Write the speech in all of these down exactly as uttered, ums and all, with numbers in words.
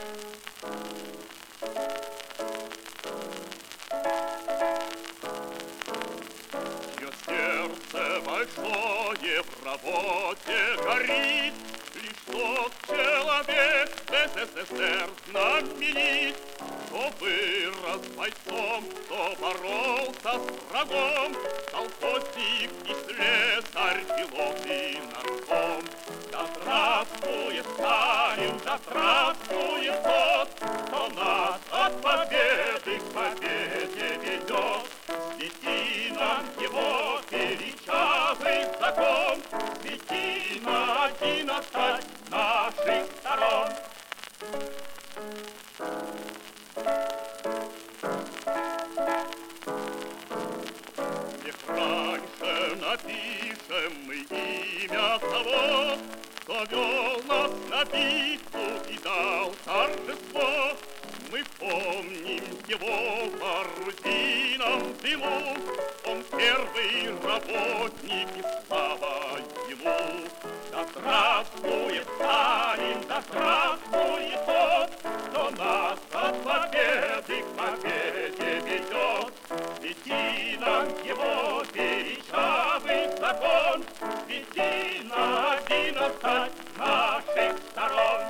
Чье сердце большое в работе горит, лишь тот человек СССР знаменит, кто вырос бойцом, кто боролся с врагом, колхозник и слесарь, пилот и нарком. Да здравствует Сталин, да здравствует тот, кто нас от победы к победе ведет. Свети нам его величавый закон, свети на одиннадцать наших сторон. Век раньше напишем мы имя того, кто вел нас на битву и дал торжество. Мы помним его в орудийном дыму, он первый работник и слава ему. Да здравствует Сталин, да здравствует тот, кто нас от победы к победе ведет. Свети нам его величавый закон, свети на одиннадцать наших сторон.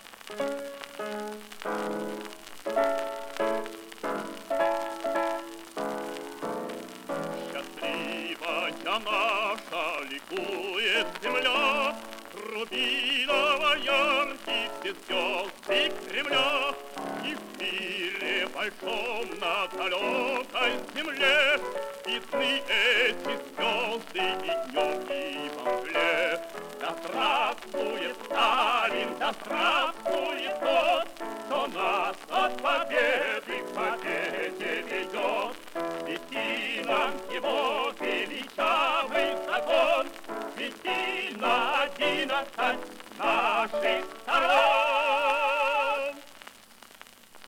Счастливая наша ликует земля, рубиново ярких звезд Кремля. И в мире большом на далекой земле видны эти звезды и днем, и во мгле. Да здравствует Сталин, да здравствует тот, кто нас от победы к победе ведет. Свети нам его величавый закон, свети на одиннадцать наших сторон.